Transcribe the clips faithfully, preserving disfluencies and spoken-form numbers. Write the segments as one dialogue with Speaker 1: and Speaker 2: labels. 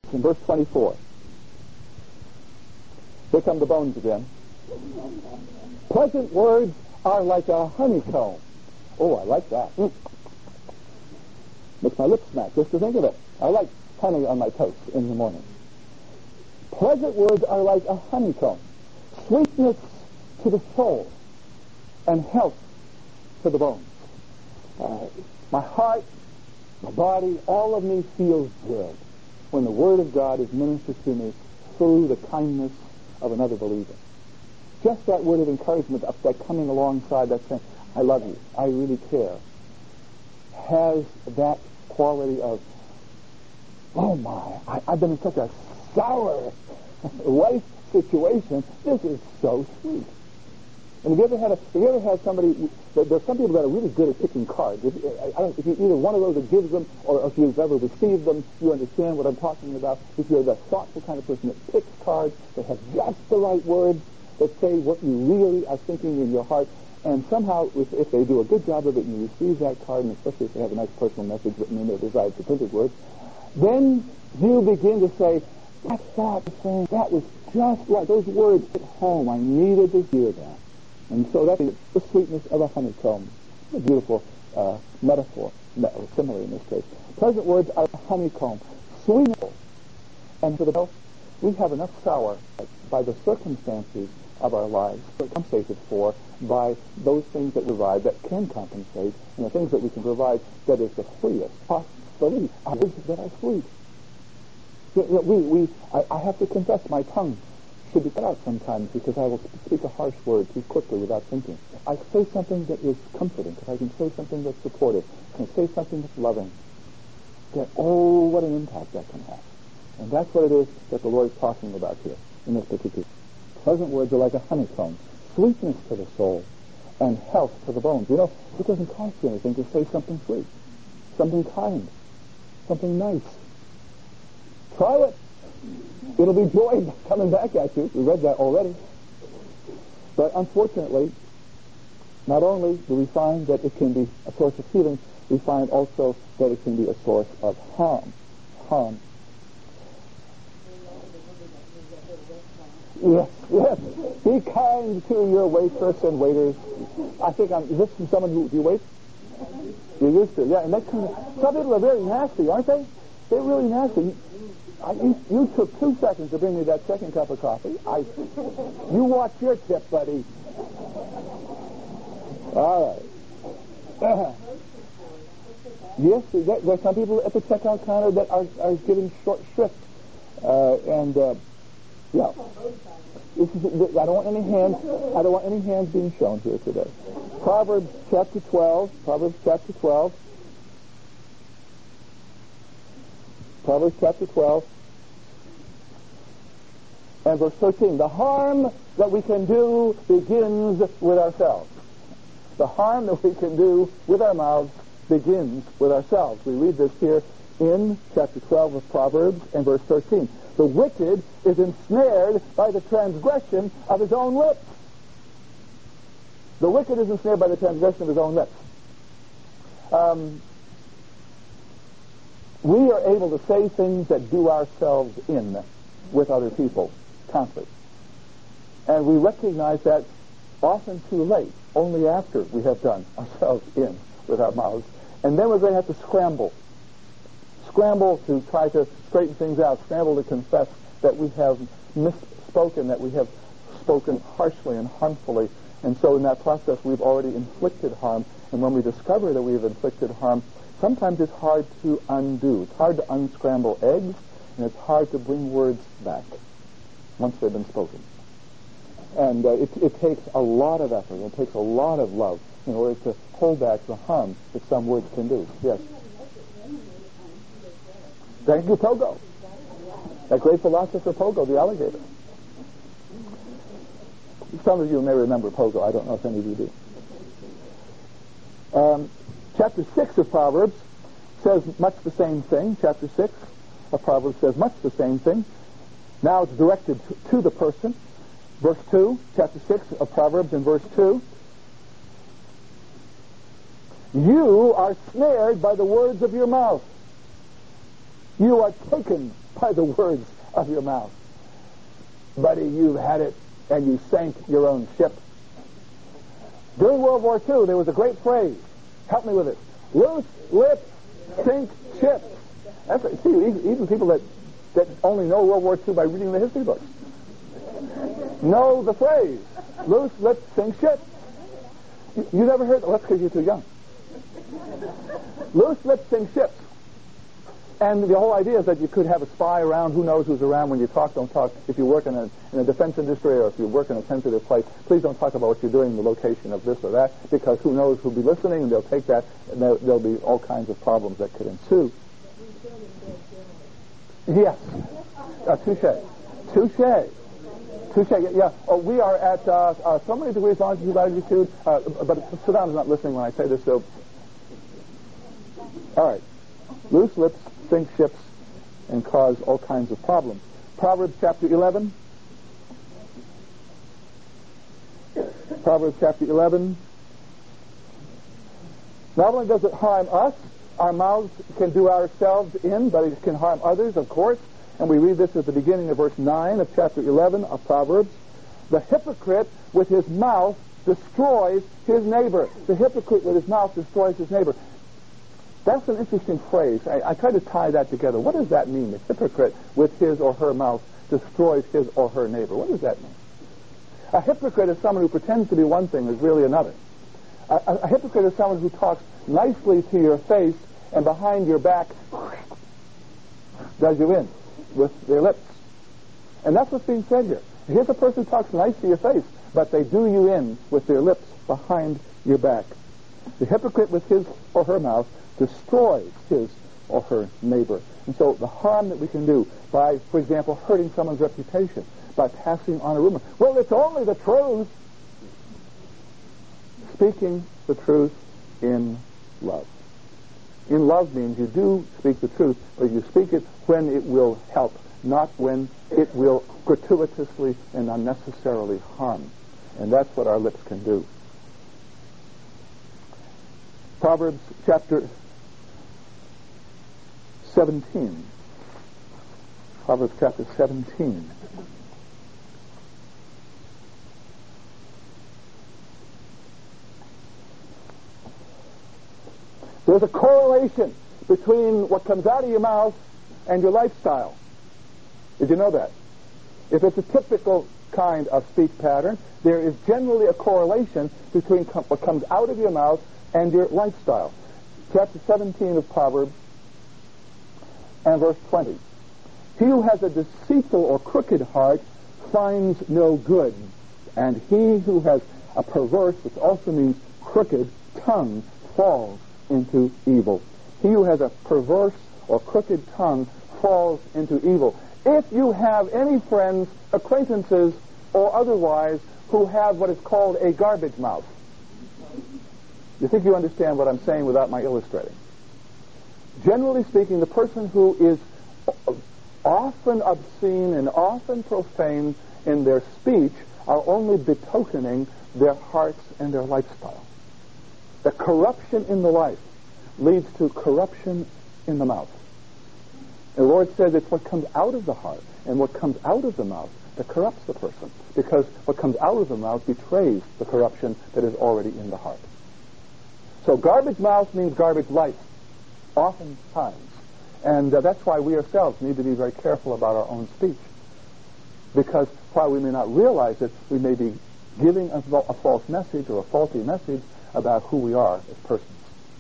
Speaker 1: in verse twenty-four. Here come the bones again. Pleasant words are like a honeycomb. Oh, I like that. Mm. Makes my lips smack just to think of it. I like honey on my toast in the morning. Pleasant words are like a honeycomb, sweetness to the soul, and health to the bones. Uh, my heart, my body, all of me feels good when the Word of God is ministered to me through the kindness of another believer. Just that word of encouragement, of that coming alongside, that saying, I love you, I really care, has that quality of, oh my, I, I've been in such a sour life situation. This is so sweet. And have you ever had a, have you ever had somebody, there's some people that are really good at picking cards. If, I don't, if you're either one of those that gives them, or if you've ever received them, you understand what I'm talking about. If you're the thoughtful kind of person that picks cards, that have just the right words, that say what you really are thinking in your heart, and somehow, if, if they do a good job of it, and you receive that card, and especially if they have a nice personal message written in there besides the printed words, then you begin to say, that thought, that was just right. Those words hit home. I needed to hear that. And so that's the sweetness of a honeycomb. A beautiful uh, metaphor, or simile in this case. Pleasant words are a honeycomb, sweet. And for the health, we have enough sour by the circumstances of our lives, compensated for by those things that we provide that can compensate, and the things that we can provide that is the freest. Believe words that are sweet. We, we, I, I have to confess, my tongue should be cut out sometimes because I will speak a harsh word too quickly without thinking. I say something that is comforting, because I can say something that's supportive, I can say something that's loving. That, oh, what an impact that can have. And that's what it is that the Lord is talking about here in this particular. Pleasant words are like a honeycomb, sweetness to the soul, and health to the bones. You know, it doesn't cost you anything to say something sweet, something kind, something nice. Try it. It'll be joy coming back at you. We read that already. But unfortunately, not only do we find that it can be a source of healing, we find also that it can be a source of harm. Harm. Yes, yes. Be kind to your waitress and waiters. I think I'm, is this from someone who, do you wait? You used to, yeah. And that kind of, some people are very nasty, aren't they? They're really nasty. I, you, you took two seconds to bring me that second cup of coffee. I, you watch your tip, buddy. All right. Uh, yes, there, there are some people at the checkout counter that are, are giving short shrift. Uh, and, uh, yeah. This is, I don't want any hands, I don't want any hands being shown here today. Proverbs chapter twelve, Proverbs chapter twelve. Proverbs chapter twelve and verse thirteen. The harm that we can do begins with ourselves. The harm that we can do with our mouths begins with ourselves. We read this here in chapter twelve of Proverbs and verse thirteen. The wicked is ensnared by the transgression of his own lips. The wicked is ensnared by the transgression of his own lips. Um... We are able to say things that do ourselves in with other people constantly. And we recognize that often too late, only after we have done ourselves in with our mouths. And then we're going to have to scramble. Scramble to try to straighten things out. Scramble to confess that we have misspoken, that we have spoken harshly and harmfully. And so in that process, we've already inflicted harm. And when we discover that we've inflicted harm, sometimes it's hard to undo. It's hard to unscramble eggs, and it's hard to bring words back once they've been spoken. And uh, it, it takes a lot of effort. It takes a lot of love in order to hold back the harm that some words can do. Yes. Thank you, Pogo. That great philosopher Pogo, the alligator. Some of you may remember Pogo. I don't know if any of you do. Um, Chapter six of Proverbs says much the same thing. Chapter six of Proverbs says much the same thing. Now it's directed to, to the person. Verse two, chapter six of Proverbs in verse two. You are snared by the words of your mouth. You are taken by the words of your mouth. Buddy, you've had it, and you sank your own ship. During World War Two, there was a great phrase. Help me with it. Loose lips sink ships. That's a, see, even people that, that only know World War Two by reading the history books know the phrase. Loose lips sink ships. You, you never heard that? Well, that's because you're too young. Loose lips sink ships. And the whole idea is that you could have a spy around. Who knows who's around when you talk, don't talk. If you work in a, in a defense industry or if you work in a sensitive place, please don't talk about what you're doing, the location of this or that, because who knows who'll be listening, and they'll take that, and there, there'll be all kinds of problems that could ensue. Yes. Uh, touche. Touche. Touche. Yeah. Oh, we are at uh, uh, so many degrees longitude, latitude, uh, but Saddam's not listening when I say this, so... All right. Loose lips sink ships and cause all kinds of problems. Proverbs chapter eleven. Proverbs chapter eleven. Not only does it harm us, our mouths can do ourselves in, but it can harm others, of course. And we read this at the beginning of verse nine of chapter eleven of Proverbs. The hypocrite with his mouth destroys his neighbor. The hypocrite with his mouth destroys his neighbor. That's an interesting phrase. I, I try to tie that together. What does that mean? The hypocrite with his or her mouth destroys his or her neighbor. What does that mean? A hypocrite is someone who pretends to be one thing and is really another. A, a, a hypocrite is someone who talks nicely to your face and behind your back does you in with their lips. And that's what's being said here. Here's a person who talks nice to your face, but they do you in with their lips behind your back. The hypocrite with his or her mouth destroys his or her neighbor. And so the harm that we can do by, for example, hurting someone's reputation, by passing on a rumor. Well, it's only the truth. Speaking the truth in love. In love means you do speak the truth, but you speak it when it will help, not when it will gratuitously and unnecessarily harm. And that's what our lips can do. Proverbs chapter seventeen. Proverbs chapter seventeen. There's a correlation between what comes out of your mouth and your lifestyle. Did you know that? If it's a typical kind of speech pattern, there is generally a correlation between com- what comes out of your mouth and your lifestyle. Chapter seventeen of Proverbs and verse twenty. He who has a deceitful or crooked heart finds no good, and he who has a perverse, which also means crooked, tongue falls into evil. He who has a perverse or crooked tongue falls into evil. If you have any friends, acquaintances, or otherwise who have what is called a garbage mouth, you think you understand what I'm saying without my illustrating? Generally speaking, the person who is often obscene and often profane in their speech are only betokening their hearts and their lifestyle. The corruption in the life leads to corruption in the mouth. The Lord says it's what comes out of the heart and what comes out of the mouth that corrupts the person, because what comes out of the mouth betrays the corruption that is already in the heart. So garbage mouth means garbage life, oftentimes. And uh, that's why we ourselves need to be very careful about our own speech. Because while we may not realize it, we may be giving a, a false message or a faulty message about who we are as persons.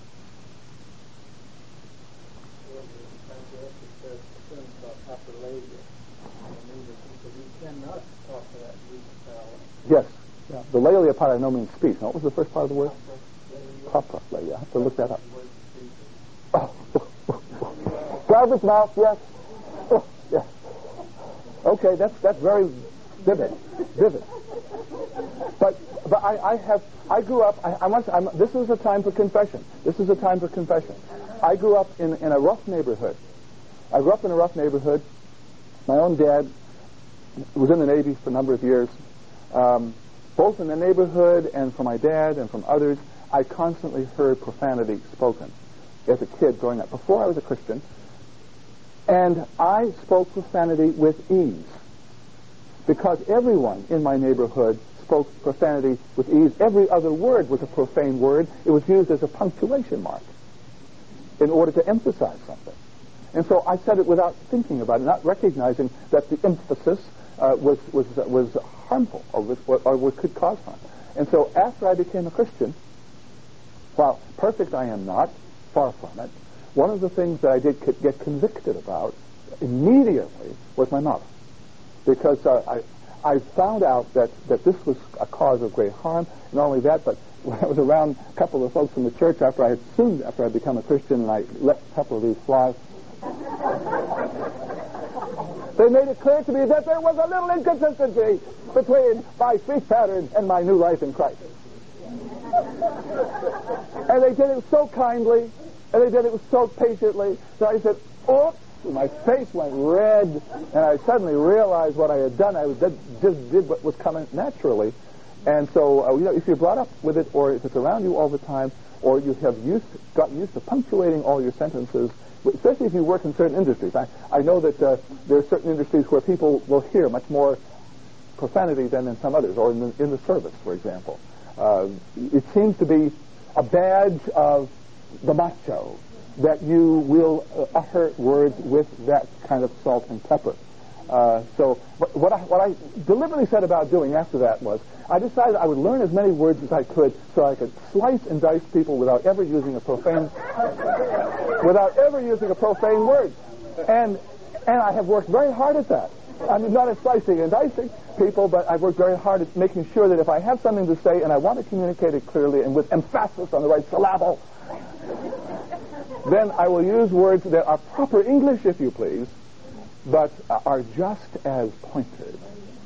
Speaker 1: Yes. Yeah. The lalia part I know means speech. Now, what was the first part of the word? Papraleia. I have to look that up. Oh. Garbage mouth, yes. Oh, yes. Okay, that's that's very vivid, vivid. But but I, I have I grew up. I, I must. I'm, this is a time for confession. This is a time for confession. I grew up in in a rough neighborhood. I grew up in a rough neighborhood. My own dad was in the Navy for a number of years. Um, both in the neighborhood and from my dad and from others, I constantly heard profanity spoken as a kid growing up. Before I was a Christian, And I spoke profanity with ease because everyone in my neighborhood spoke profanity with ease. Every other word was a profane word. It was used as a punctuation mark in order to emphasize something. And so I said it without thinking about it, not recognizing that the emphasis uh, was, was, uh, was harmful or, was, or could cause harm. And so after I became a Christian, while perfect I am not, far from it, one of the things that I did get convicted about immediately was my mouth. Because uh, I, I found out that, that this was a cause of great harm. Not only that, but when I was around a couple of folks in the church after I had soon after I had become a Christian, and I let a couple of these fly, they made it clear to me that there was a little inconsistency between my speech pattern and my new life in Christ. And they did it so kindly, and they did it so patiently, that I said, oops, my face went red, and I suddenly realized what I had done. I did, just did what was coming naturally. And so, uh, you know, if you're brought up with it, or if it's around you all the time, or you have used, gotten used to punctuating all your sentences, especially if you work in certain industries. I, I know that uh, there are certain industries where people will hear much more profanity than in some others, or in the, in the service, for example. Uh, it seems to be a badge of the macho that you will uh, utter words with that kind of salt and pepper. Uh, so what I, what I deliberately set about doing after that was I decided I would learn as many words as I could so I could slice and dice people without ever using a profane without ever using a profane word. And and I have worked very hard at that. I mean, not at slicing and dicing people, but I've worked very hard at making sure that if I have something to say and I want to communicate it clearly and with emphasis on the right syllable, then I will use words that are proper English, if you please, but are just as pointed.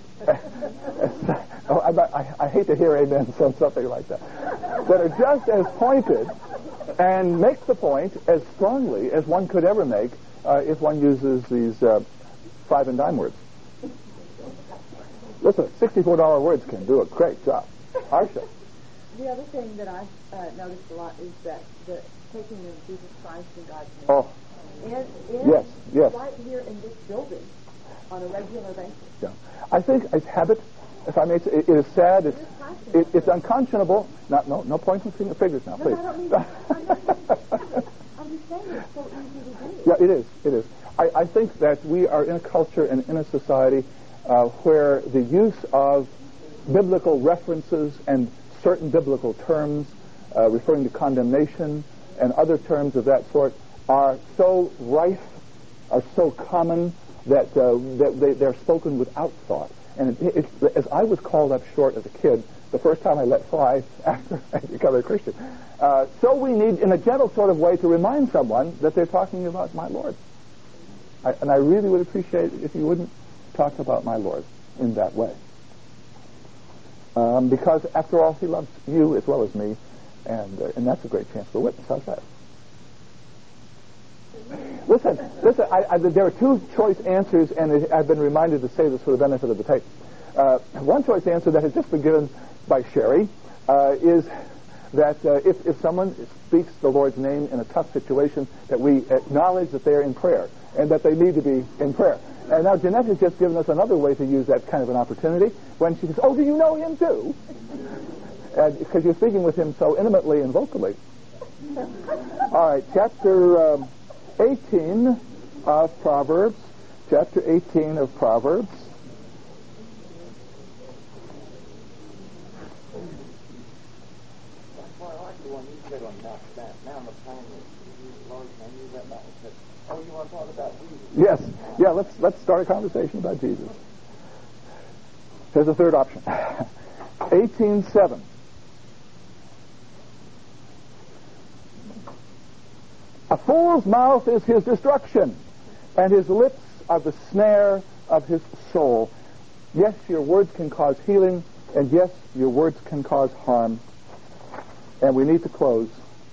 Speaker 1: oh, I, I, I hate to hear amen on something like that. That are just as pointed and make the point as strongly as one could ever make uh, if one uses these uh, five and dime words. Listen, sixty-four dollar words can do a great job. Harsha.
Speaker 2: The other thing that I've uh, noticed a lot is that the taking of Jesus Christ in God's name.
Speaker 1: Oh.
Speaker 2: Is, is
Speaker 1: yes, yes.
Speaker 2: right here in this building on a regular basis.
Speaker 1: Yeah. I think it's habit. If I may say, it, it is sad. It's it, it's unconscionable. Not no no pointing finger figures now,
Speaker 2: no,
Speaker 1: please.
Speaker 2: I don't mean I'm, not, I'm just saying it's so easy to do.
Speaker 1: Yeah, it is. It is. I, I think that we are in a culture and in a society uh, where the use of biblical references and certain biblical terms uh, referring to condemnation and other terms of that sort are so rife, are so common that, uh, that they, they're spoken without thought. And it, it, as I was called up short as a kid, the first time I let fly after I became a Christian, uh, so we need, in a gentle sort of way, to remind someone that they're talking about my Lord. I, and I really would appreciate it if you wouldn't talk about my Lord in that way. Um, because, after all, he loves you as well as me, and, uh, and that's a great chance for witness. How's that? Listen, listen. I, I, there are two choice answers, and I've been reminded to say this for the benefit of the tape. Uh, one choice answer that has just been given by Sherry uh, is that uh, if, if someone speaks the Lord's name in a tough situation, that we acknowledge that they are in prayer and that they need to be in prayer. And now Jeanette has just given us another way to use that kind of an opportunity when she says, "Oh, do you know him too?" And because you're speaking with him so intimately and vocally. All right, chapter um, eighteen of Proverbs. Chapter eighteen of Proverbs.
Speaker 3: Well, I like the one you said on Mount Stan. Now on the planet, you use the Lord's name, you read that one said, "Oh, you want to talk about Jesus?"
Speaker 1: Yes. Yeah, let's let's start a conversation about Jesus. Here's a third option. eighteen seven. A fool's mouth is his destruction, and his lips are the snare of his soul. Yes, your words can cause healing, and yes, your words can cause harm. And we need to close.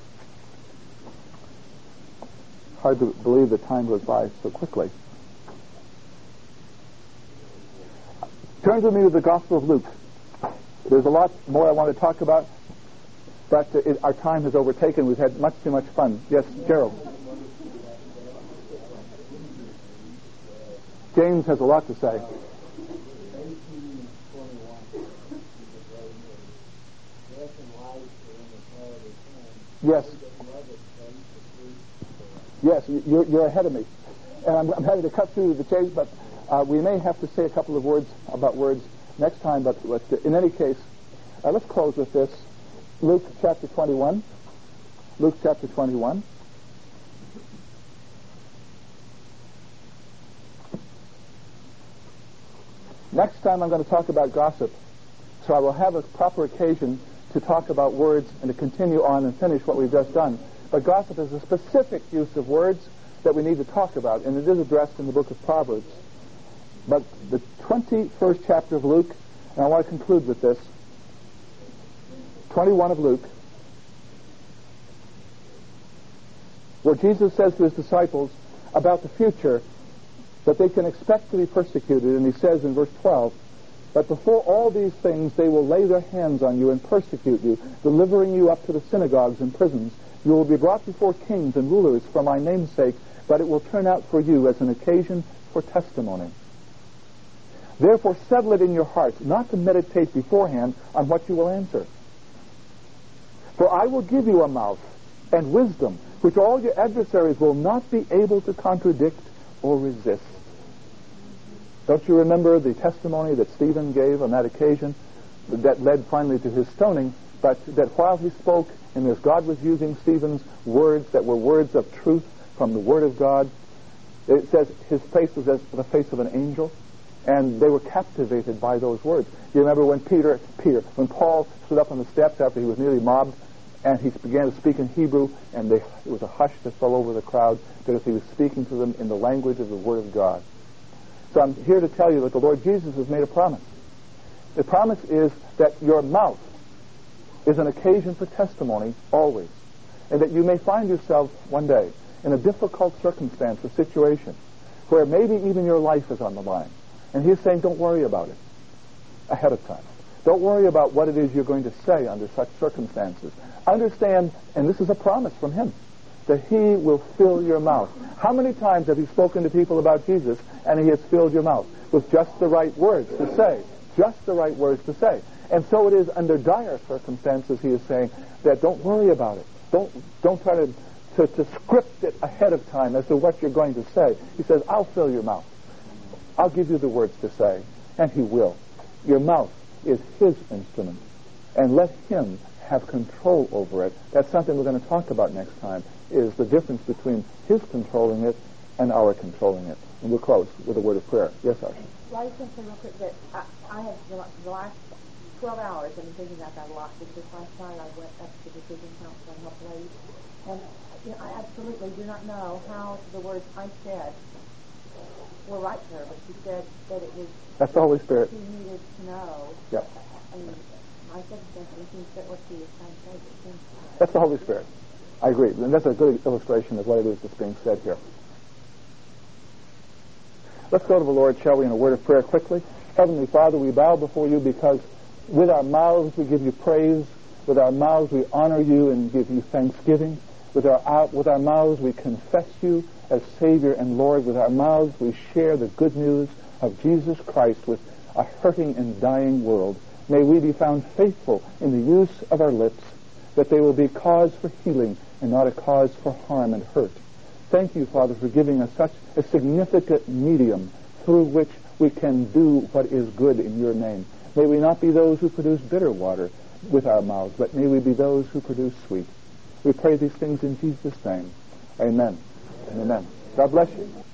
Speaker 1: Hard to believe the time goes by so quickly. Turn with me to the Gospel of Luke. There's a lot more I want to talk about, but uh, it, our time has overtaken. We've had much too much fun. Yes, Gerald. James has a lot to say. Yes. Yes, you're, you're ahead of me. And I'm, I'm happy to cut through the chase, but uh, we may have to say a couple of words about words next time. But, but in any case, uh, let's close with this. Luke chapter twenty-one. Luke chapter twenty-one. Next time I'm going to talk about gossip, so I will have a proper occasion to talk about words and to continue on and finish what we've just done. But gossip is a specific use of words that we need to talk about, and it is addressed in the book of Proverbs. But the twenty-first chapter of Luke, and I want to conclude with this, twenty-one of Luke, where Jesus says to his disciples about the future that they can expect to be persecuted, and he says in verse twelve, "But before all these things they will lay their hands on you and persecute you, delivering you up to the synagogues and prisons. You will be brought before kings and rulers for my name's sake, but it will turn out for you as an occasion for testimony. Therefore settle it in your hearts not to meditate beforehand on what you will answer. For I will give you a mouth and wisdom, which all your adversaries will not be able to contradict or resist." Don't you remember the testimony that Stephen gave on that occasion that led finally to his stoning, but that while he spoke, and as God was using Stephen's words that were words of truth from the Word of God, it says his face was as the face of an angel, and they were captivated by those words. You remember when Peter, Peter, when Paul stood up on the steps after he was nearly mobbed, and he began to speak in Hebrew, and they, it was a hush that fell over the crowd because he was speaking to them in the language of the Word of God. So I'm here to tell you that the Lord Jesus has made a promise. The promise is that your mouth is an occasion for testimony always, and that you may find yourself one day in a difficult circumstance or situation where maybe even your life is on the line. And he's saying, don't worry about it ahead of time. Don't worry about what it is you're going to say under such circumstances. Understand, and this is a promise from him, that he will fill your mouth. How many times have you spoken to people about Jesus and he has filled your mouth with just the right words to say? Just the right words to say. And so it is under dire circumstances, he is saying, that don't worry about it. Don't don't try to, to, to script it ahead of time as to what you're going to say. He says, I'll fill your mouth. I'll give you the words to say. And he will. Your mouth is his instrument. And let him have control over it. That's something we're going to talk about next time, is the difference between his controlling it and our controlling it. And we'll close with a word of prayer. Yes, Archie?
Speaker 2: Well, I was going to say real quick that I, I have the, the last twelve hours I've been thinking about that a lot, because last night I went up to the Decision Council and helped ladies. And you know, I absolutely do not know how the words I said were right to her, but she said that it was...
Speaker 1: That's the Holy Spirit.
Speaker 2: She needed to know.
Speaker 1: Yep.
Speaker 2: I mean, my circumstances seems that what she was trying to say, but it seems...
Speaker 1: That's the Holy Spirit. I agree. And that's a good illustration of what it is that's being said here. Let's go to the Lord, shall we, in a word of prayer quickly. Heavenly Father, we bow before you because with our mouths we give you praise. With our mouths we honor you and give you thanksgiving. With our, with our mouths we confess you as Savior and Lord. With our mouths we share the good news of Jesus Christ with a hurting and dying world. May we be found faithful in the use of our lips, that they will be cause for healing and not a cause for harm and hurt. Thank you, Father, for giving us such a significant medium through which we can do what is good in your name. May we not be those who produce bitter water with our mouths, but may we be those who produce sweet. We pray these things in Jesus' name. Amen. Amen. God bless you.